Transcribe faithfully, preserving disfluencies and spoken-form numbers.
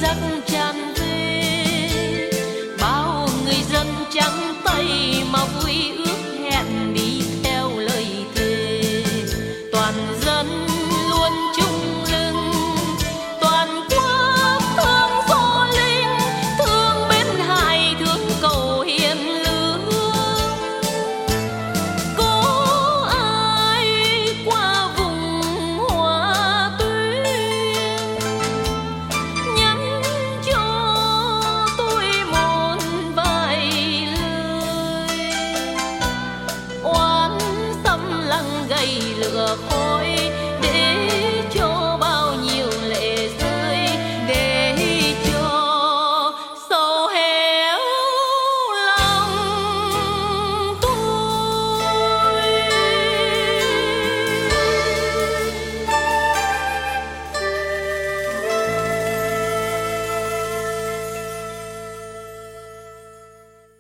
giặc tràn về, bao người dân trắng tay mà vui ước hẹn đi theo lời thề. Toàn dân luôn chung lưng, toàn quốc thương phó linh, thương bên hải, thương cầu hiền lương. Có ai qua vùng Hoa Tuyên nhắn cho tôi một vài lời, oán tâm lăng gầy lửa khói